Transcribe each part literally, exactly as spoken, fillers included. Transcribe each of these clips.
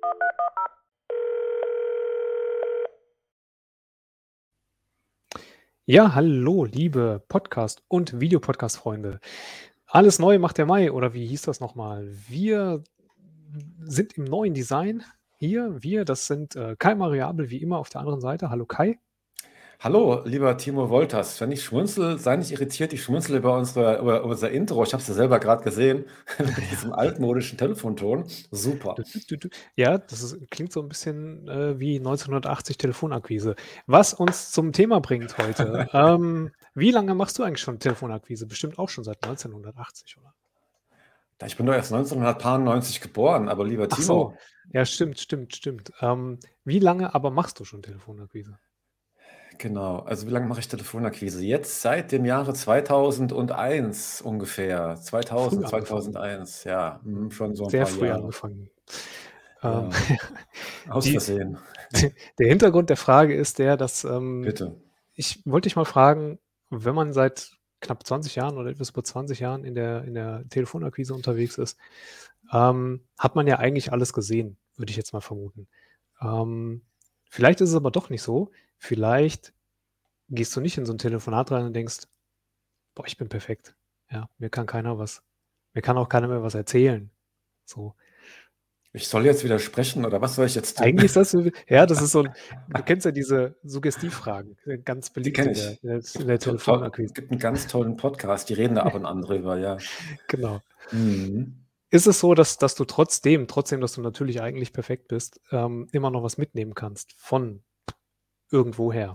Ja, hallo, liebe Podcast und Videopodcast-Freunde. Alles neu macht der Mai oder wie hieß das noch mal? Wir sind im neuen Design hier. Wir, das sind, äh, Kai Mariabel wie immer auf der anderen Seite. Hallo Kai. Hallo, lieber Timo Wolters. Wenn ich schmunzel, sei nicht irritiert, ich schmunzle über unsere über unser Intro. Ich habe es ja selber gerade gesehen mit diesem altmodischen Telefonton. Super. Dü, dü, dü, dü. Ja, das ist klingt so ein bisschen, äh, wie neunzehnhundertachtzig Telefonakquise. Was uns zum Thema bringt heute. Ähm, wie lange machst du eigentlich schon Telefonakquise? Bestimmt auch schon seit neunzehnhundertachtzig, oder? Da ich bin doch erst neunzehnhundertneunundneunzig geboren, aber lieber Ach so, Timo, ja, stimmt, stimmt, stimmt. Ähm, wie lange aber machst du schon Telefonakquise? genau. Also wie lange mache ich Telefonakquise? Jetzt seit dem Jahre zweitausendeins ungefähr. Früh zweitausend, angefangen. zweitausendeins, ja, mhm, schon so ein Sehr paar früh Jahre. angefangen. Ähm, Ja, aus die Versehen. der Hintergrund der Frage ist der, dass, ähm Bitte. ich wollte dich mal fragen, wenn man seit knapp zwanzig Jahren oder etwas über zwanzig Jahren in der in der Telefonakquise unterwegs ist, ähm, hat man ja eigentlich alles gesehen, würde ich jetzt mal vermuten. Ähm, vielleicht ist es aber doch nicht so. Vielleicht gehst du nicht in so 'n Telefonat rein und denkst: „Boah, ich bin perfekt. Ja, mir kann keiner was mir kann auch keiner mehr was erzählen." So. Ich soll jetzt widersprechen oder was soll ich jetzt tun? Eigentlich ist das so ja, das ist so 'n du kennst ja diese Suggestivfragen, äh, ganz Die beliebt kenne in der ich. in der in der To to Telefonakquise. Gibt 'n ganz tollen Podcast, die reden da ab und an drüber, ja. Genau. Mhm. Ist es so, dass dass du trotzdem trotzdem, dass du natürlich eigentlich perfekt bist, ähm, immer noch was mitnehmen kannst von irgendwoher?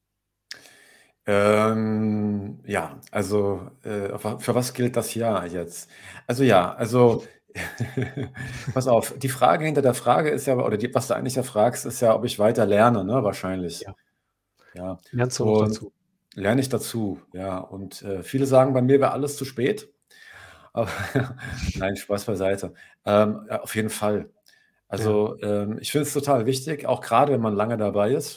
Ähm, ja, also, äh, auf wa für was gilt das Ja jetzt? Also ja, also pass auf, die Frage hinter der Frage ist ja oder die was du eigentlich ja fragst, ist ja, ob ich weiter lerne, ne, wahrscheinlich. Ja. Ja. Lernst du noch Und dazu? lerne ich dazu, ja. Und, äh, viele sagen, bei mir wäre alles zu spät. Aber nein, Spaß beiseite. Ähm, ja, auf jeden Fall. Ja. Also, ähm, ich finde es total wichtig, auch grade wenn man lange dabei ist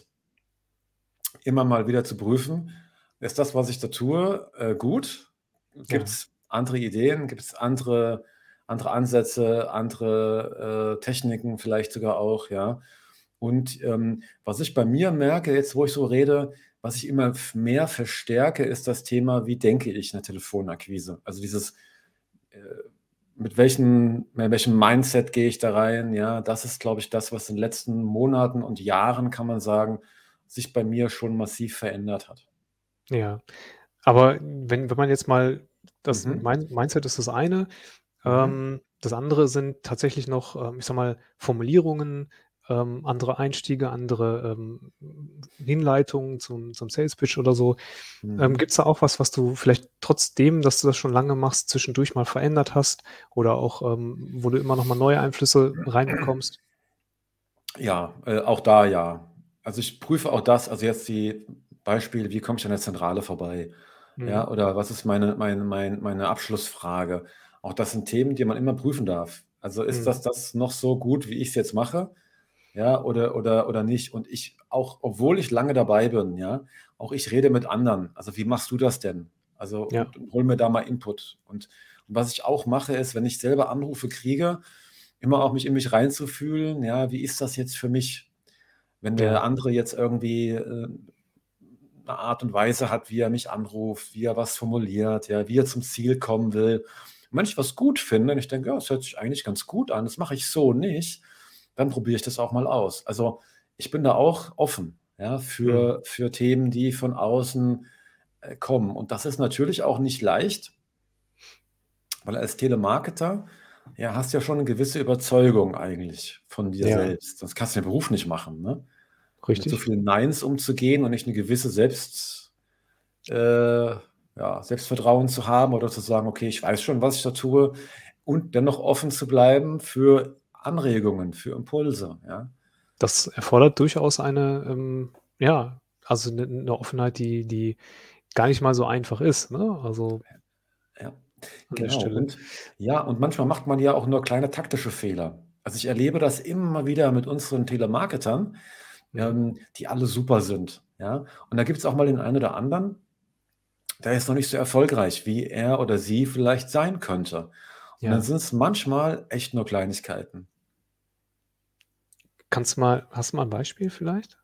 immer mal wieder zu prüfen: „Ist das, was ich da tue, äh, gut? Ja. Gibt's andere Ideen? Gibt's andere andere Ansätze, andere, äh, Techniken vielleicht sogar auch“, ja? Und, ähm, was ich bei mir merke jetzt, wo ich so rede, was ich immer f mehr verstärke, ist das Thema: Wie denke ich in der Telefonakquise? Also dieses, äh, mit welchem mit welchem Mindset gehe ich da rein, ja? Das ist, glaube ich, das, was in den letzten Monaten und Jahren, kann man sagen, sich bei mir schon massiv verändert hat. Ja. Aber wenn wenn man jetzt mal das Mhm. Mind Mindset ist das eine, Mhm. ähm, das andere sind tatsächlich noch, ähm, ich sage mal, Formulierungen, ähm, andere Einstiege, andere, ähm, Hinleitungen zum zum Sales Pitch oder so. Ähm, Mhm. gibt's da auch was, was du vielleicht trotzdem, dass du das schon lange machst, zwischendurch mal verändert hast oder auch, ähm, wo du immer noch mal neue Einflüsse reinbekommst? Ja, äh, auch da ja. Also, ich prüfe auch das also, jetzt die Beispiele, wie komme ich an der Zentrale vorbei, Mhm. ja? Oder was ist meine mein mein meine Abschlussfrage? Auch das sind Themen, die man immer prüfen darf. Also, ist das Mhm. das noch so gut, wie ich's jetzt mache, ja, oder oder oder nicht? Und ich auch obwohl ich lange dabei bin, ja, auch ich rede mit anderen. Also: „Wie machst du das denn?“ Also, Ja. und und hole mir da mal Input. Und und was ich auch mache, ist, wenn ich selber Anrufe kriege, immer auch mich in mich reinzufühlen, ja: „Wie ist das jetzt für mich?“ Wenn der Ja. andere jetzt irgendwie, äh, 'ne Art und Weise hat, wie er mich anruft, wie er was formuliert, ja, wie er zum Ziel kommen will. Und wenn ich was gut finde und ich denke: „Ja, das hört sich eigentlich ganz gut an, das mache ich so nicht“, dann probiere ich das auch mal aus. Also, ich bin da auch offen, ja, Mhm. für für Themen, die von außen, äh, kommen. Und das ist natürlich auch nicht leicht weil als Telemarketer, ja, hast du ja schon 'ne gewisse Überzeugung eigentlich von dir Ja. selbst, sonst kannst du den Beruf nicht machen, ne? Mit so Richtig. vielen Neins umzugehen und nicht 'ne gewisse Selbst äh, ja, Selbstvertrauen zu haben oder zu sagen: „Okay, ich weiß schon, was ich da tue“, und dennoch offen zu bleiben für Anregungen, für Impulse, ja? Das erfordert durchaus eine, ähm, ja, also 'ne 'ne Offenheit, die die gar nicht mal so einfach ist, ne? Also Ja, an der genau. Stelle. Und ja, und manchmal macht man ja auch nur kleine taktische Fehler. Also, ich erlebe das immer wieder mit unseren Telemarketern, Mhm. ähm, die alle super sind, ja? Und da gibt's auch mal den einen oder anderen, der ist noch nicht so erfolgreich, wie er oder sie vielleicht sein könnte. Und dann Ja. sind's manchmal echt nur Kleinigkeiten. Kannst du mal hast du mal 'n Beispiel vielleicht?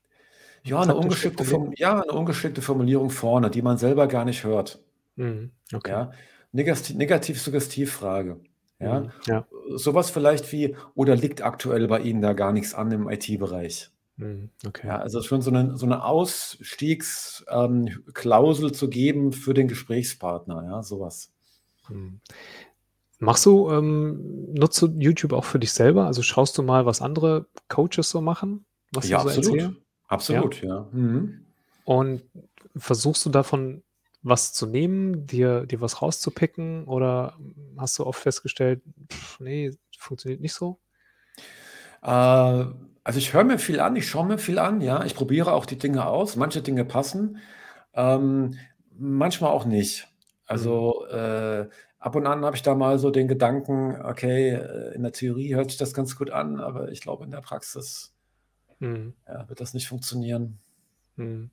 'N Ja, 'ne praktisches ungeschickte Problem? Form ja, 'ne ungeschickte Formulierung vorne, die man selber gar nicht hört. Mhm, okay. Ja, negasti Negativ-Suggestiv-Frage, ja? Mhm, ja. Äh, so was vielleicht wie: „Oder liegt aktuell bei Ihnen da gar nix an im I T-Bereich?“ Mhm, okay. Ja, also schon so 'nen so 'ne Ausstiegs ähm, h Klausel zu geben für den Gesprächspartner, ja, so was. Mhm. Machst du ähm, nutzt du YouTube auch für dich selber? Also, schaust du mal, was andere Coaches so machen, was sie Ja, so erzählen? absolut. Ja? Absolut, ja. Mhm. Und versuchst du davon was zu nehmen, dir dir was rauszupicken oder hast du oft festgestellt: „Ne, funktioniert nicht so?“ Äh, also, ich höre mir viel an, ich schaue mir viel an, ja. Ich probiere auch die Dinge aus. Manche Dinge passen, ähm, manchmal auch nicht. Mhm. Also, äh, ab und an habe ich da mal so den Gedanken: „Okay, äh, in der Theorie hört sich das ganz gut an, aber ich glaube, in der Praxis Mhm. ja, wird das nicht funktionieren.“ Mhm.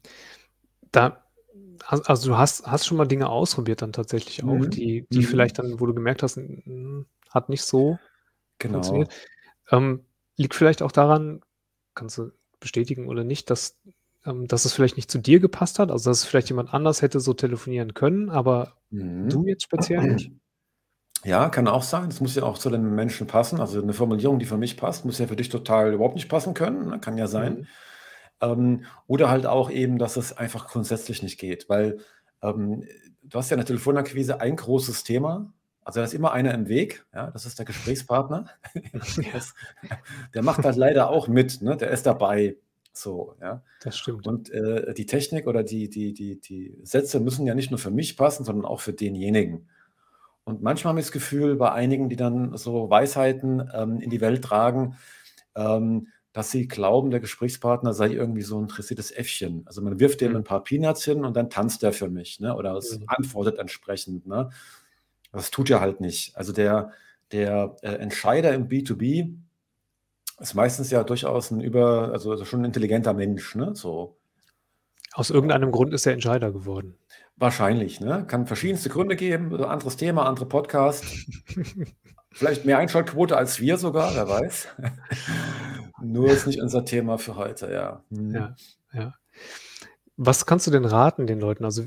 Da al also, du hast hast schon mal Dinge ausprobiert dann tatsächlich auch, Mhm, die die mhm. vielleicht dann wo du gemerkt hast, hm, hat nicht so funktioniert. Genau. Ähm, liegt vielleicht auch daran kannst du bestätigen oder nicht, dass ähm, dass es vielleicht nicht zu dir gepasst hat? Also, dass es vielleicht jemand anders hätte so telefonieren können, aber du Mhm. jetzt speziell nicht? Ja, kann auch sein. Es muss ja auch zu dem Menschen passen. Also, 'ne Formulierung, die für mich passt, muss ja für dich total überhaupt nicht passen können, ne? Kann ja sein. Mhm. Ähm, oder halt auch eben, dass es einfach grundsätzlich nicht geht, weil, ähm, du hast ja in der Telefonakquise ein großes Thema. Also, da ist immer einer im Weg, ja, das ist der Gesprächspartner. Ja. Das der macht halt leider auch mit, ne? Der ist dabei, so, ja? Das stimmt. Und, äh, die Technik oder die die die die Sätze müssen ja nicht nur für mich passen, sondern auch für denjenigen. Und manchmal habe ich das Gefühl bei einigen, die dann so Weisheiten, ähm, in die Welt tragen, ähm, dass sie glauben, der Gesprächspartner sei irgendwie so 'n interessiertes Äffchen. Also, man wirft dem Mhm. 'n paar Peanuts hin und dann tanzt der für mich, ne, oder es Mhm. antwortet entsprechend, ne? Das tut er halt nicht. Also, der der, äh, Entscheider im B2B ist meistens ja durchaus 'n über also also schon 'n intelligenter Mensch, ne, so. Aus irgendeinem Ähm Grund ist er Entscheider geworden. Wahrscheinlich, ne? Kann Mhm. verschiedenste Gründe geben, äh, anderes Thema, andere Podcast. Vielleicht mehr Einschaltquote als wir sogar, wer weiß. Nur ist nicht unser Thema für heute, ja. Mhm. Ja, ja. Was kannst du denn raten den Leuten? Also,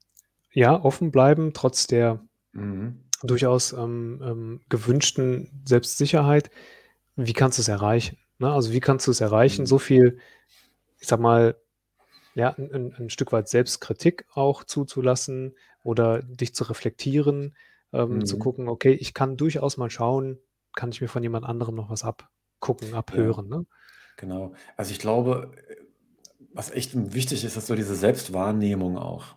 ja, offen bleiben trotz der Mhm. durchaus, ähm, ähm, gewünschten Selbstsicherheit. Wie kannst du's erreichen, ne? Also, wie kannst du's erreichen, Mhm. so viel, ich sage mal, ja, 'n 'n 'n Stück weit Selbstkritik auch zuzulassen oder dich zu reflektieren, ähm, zu Mhm. gucken: „Okay, ich kann durchaus mal schauen, kann ich mir von jemand anderem noch was abgucken, Ja, abhören“, ne? genau. Also, ich glaube, äh, was echt wichtig ist, ist so diese Selbstwahrnehmung auch.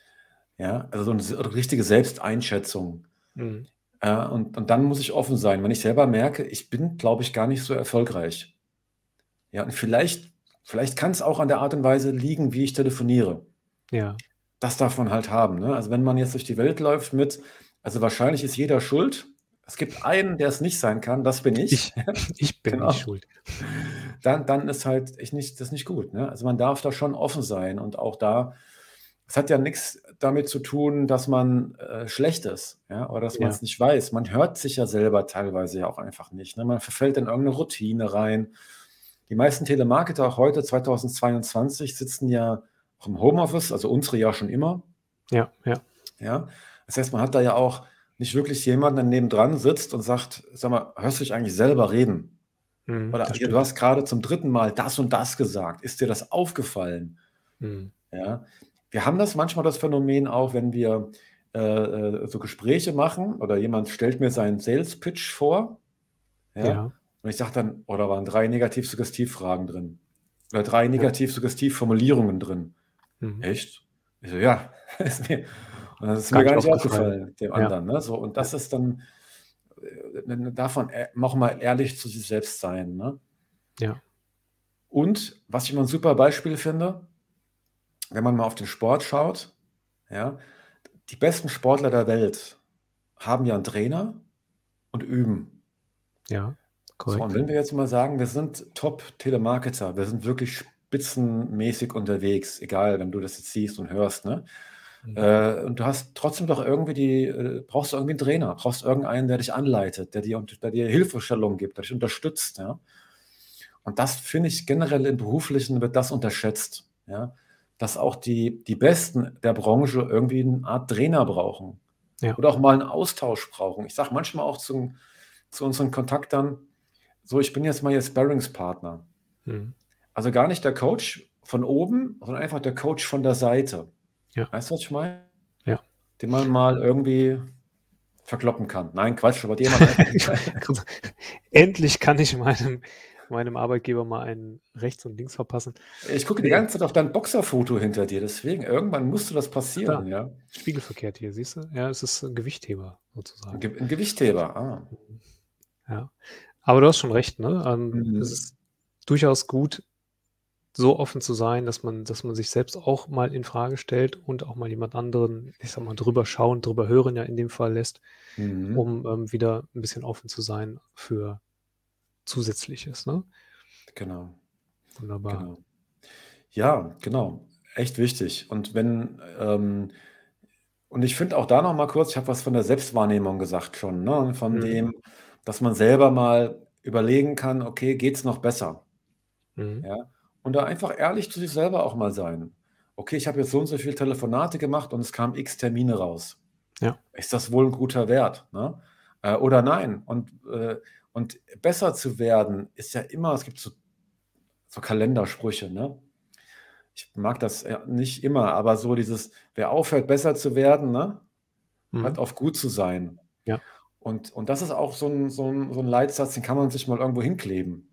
Ja, also, so 'ne s richtige Selbsteinschätzung. Mhm. Ja, und und dann muss ich offen sein. Wenn ich selber merke, ich bin, glaube ich, gar nicht so erfolgreich. Ja, und vielleicht vielleicht kann's auch an der Art und Weise liegen, wie ich telefoniere. Ja. Das darf man halt haben, ne? Also, wenn man jetzt durch die Welt läuft mit also, wahrscheinlich ist jeder schuld. Es gibt einen, der's nicht sein kann, das bin ich. Ich ich bin nicht Genau. schuld. Dann dann ist halt echt nicht das ist nicht gut, ne? Also, man darf da schon offen sein und auch da es hat ja nix damit zu tun, dass man, äh, schlecht ist, ja, oder dass Ja. man's nicht weiß. Man hört sich ja selber teilweise ja auch einfach nicht, ne? Man verfällt in irgend 'ne Routine rein. Die meisten Telemarketer heute zweitausendzweiundzwanzig sitzen ja auch im Homeoffice, also, unsere ja schon immer. Ja, ja. Ja? Das heißt, man hat da ja auch nicht wirklich jemanden, der nebendran sitzt und sagt: „Sag mal, hörst du dich eigentlich selber reden?“ Mhm, Oder: das „Hier, du stimmt. hast grade zum dritten Mal das und das gesagt. Ist dir das aufgefallen?“ Mhm. Ja? Wir haben das manchmal das Phänomen auch, wenn wir, äh, äh, so Gespräche machen oder jemand stellt mir seinen Sales Pitch vor, ja? Ja. Und ich sage dann: „Oh, da waren drei Negativ-Suggestiv-Fragen drin oder drei Ja. Negativ-Suggestiv-Formulierungen drin.“ Mhm. „Echt?“ Ich so: „Ja, ist mir und das ist mir Gar gar nicht nicht aufgefallen. aufgefallen, dem Ja. anderen“, ne, so. Und Ja. das ist dann äh, dann darf man e noch mal ehrlich zu sich selbst sein, ne? Ja. Und was ich immer 'n super Beispiel finde wenn man mal auf den Sport schaut, ja, die besten Sportler der Welt haben ja 'n Trainer und üben. Ja, So, und korrekt. wenn wir jetzt mal sagen, wir sind Top-Telemarketer, wir sind wirklich spitzenmäßig unterwegs, egal, wenn du das jetzt siehst und hörst, ne? Mhm. Äh, und du hast trotzdem doch irgendwie die äh, brauchst du irgendwie 'n Trainer, brauchst irgendeinen, der dich anleitet, der dir und der dir Hilfestellung gibt, der dich unterstützt, ja? Und das finde ich generell im Beruflichen wird das unterschätzt, ja, dass auch die die Besten der Branche irgendwie 'ne Art Trainer brauchen Ja. oder auch mal 'n Austausch brauchen. Ich sage manchmal auch zu zu unseren Kontaktern: „So, ich bin jetzt mal Ihr Sparringspartner.“ Mhm. Also, gar nicht der Coach von oben, sondern einfach der Coach von der Seite. Ja. Weißt du, was ich meine? Ja. Den man mal irgendwie verkloppen kann. Nein, Quatsch, aber den man einfach Endlich kann ich meinem meinem Arbeitgeber mal einen rechts und links verpassen. Ich gucke die Ne. ganze Zeit auf dein Boxerfoto hinter dir, deswegen irgendwann musste das Ach da, passieren, ja? spiegelverkehrt hier, siehst du? Ja, es ist 'n Gewichtheber 'N sozusagen. Ge 'n Gewichtheber, ah. Mhm. Ja. Aber du hast schon recht, ne? Ähm, es Mhm. ist durchaus gut, so offen zu sein, dass man dass man sich selbst auch mal infrage stellt und auch mal jemand anderen, ich sage mal, drüber schauen, drüber hören ja in dem Fall lässt, Mhm. um, ähm, wieder 'n bisschen offen zu sein für Zusätzliches, ne? Genau. Wunderbar. Genau. Ja, genau, echt wichtig. Und wenn, ähm und ich finde auch da noch mal kurz ich habe was von der Selbstwahrnehmung gesagt schon, ne, von Mhm. dem, dass man selber mal überlegen kann: „Okay, geht's noch besser?“ Mhm. Ja? Und da einfach ehrlich zu sich selber auch mal sein. „Okay, ich habe jetzt so und so viel Telefonate gemacht und es kamen X Termine raus. Ja. Ist das wohl 'n guter Wert, ne? Äh, oder nein?“ Und, äh und besser zu werden ist ja immer es gibt so so Kalendersprüche, ne? Ich mag das, ja, nicht immer, aber so dieses: „Wer aufhört, besser zu werden, ne, hört Mhm. auf, gut zu sein.“ Ja. Und und das ist auch so 'n so 'n so 'n Leitsatz, den kann man sich mal irgendwo hinkleben.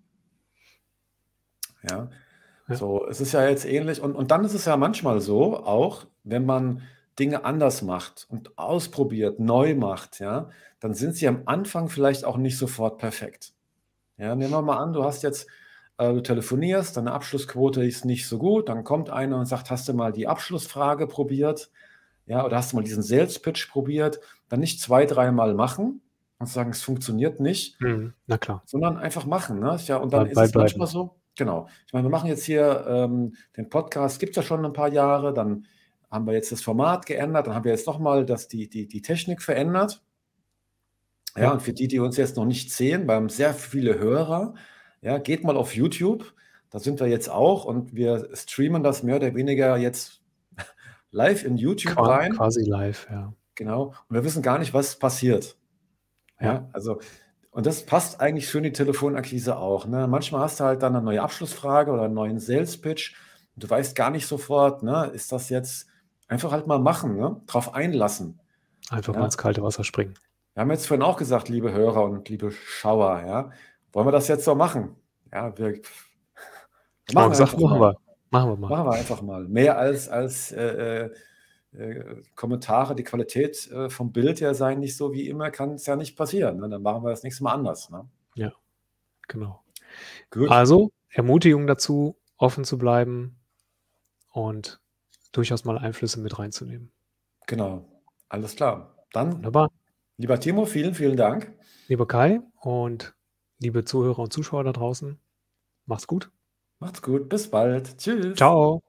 Ja, Ja. so, es ist ja jetzt ähnlich und und dann ist es ja manchmal so, auch wenn man Dinge anders macht und ausprobiert, neu macht, ja, dann sind sie am Anfang vielleicht auch nicht sofort perfekt. Ja, nehmen wir mal an, du hast jetzt äh, du telefonierst, deine Abschlussquote ist nicht so gut, dann kommt einer und sagt: „Hast du mal die Abschlussfrage probiert?“ Ja, oder: „Hast du mal diesen Sales Pitch probiert?“ Dann nicht zwei, dreimal machen und sagen: „Es funktioniert nicht“, Mhm. Na klar. sondern einfach machen, ne? Ist ja und dann Bei ist bei es bleiben. manchmal so genau. Ich meine, wir machen jetzt hier, ähm den Podcast gibt's ja schon 'n paar Jahre, dann haben wir jetzt das Format geändert, dann haben wir jetzt noch mal das die die die Technik verändert. Ja, Ja. und für die, die uns jetzt noch nicht sehen, wir haben sehr viele Hörer, ja, geht mal auf YouTube, da sind wir jetzt auch und wir streamen das mehr oder weniger jetzt live in YouTube Qua rein. quasi live, ja. Genau. Und wir wissen gar nicht, was passiert. Ja. Ja, also und das passt eigentlich für die Telefonakquise auch, ne? Manchmal hast du halt dann 'ne neue Abschlussfrage oder 'n neuen Sales Pitch und du weißt gar nicht sofort, ne, ist das jetzt einfach halt mal machen, ne, drauf einlassen, Einfach mal ja? ins kalte Wasser springen. Wir haben jetzt vorhin auch gesagt, liebe Hörer und liebe Schauer, ja, wollen wir das jetzt so machen? Ja, wir wir machen Haben gesagt: einfach „Machen mal. wir. Machen wir mal.“ Machen wir einfach mal. Mehr als als, äh, äh, äh, Kommentare, die Qualität, äh, vom Bild her sei nicht so wie immer, kann's ja nicht passieren, ne? Dann machen wir das nächste Mal anders, ne? Ja, genau. Gut. Also, Ermutigung dazu, offen zu bleiben und durchaus mal Einflüsse mit reinzunehmen. Genau, alles klar. Dann, Wunderbar. lieber Timo, vielen, vielen Dank. Lieber Kai und liebe Zuhörer und Zuschauer da draußen, mach's gut. Macht's gut, bis bald. Tschüss. Tschau.